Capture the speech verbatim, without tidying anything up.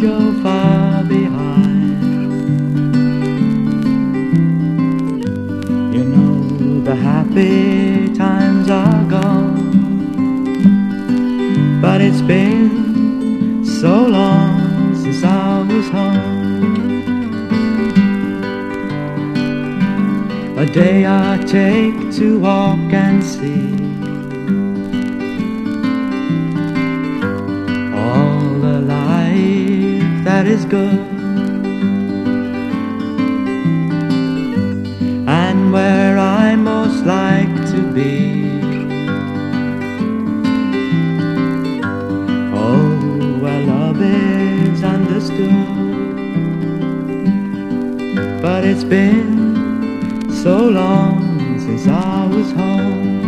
you're far behind. You know the happy times are gone, but it's been so long since I was home. A day I take to walk and see all the life that is good, and where I most like to be. Oh, where love is understood. But it's been so long since I was home.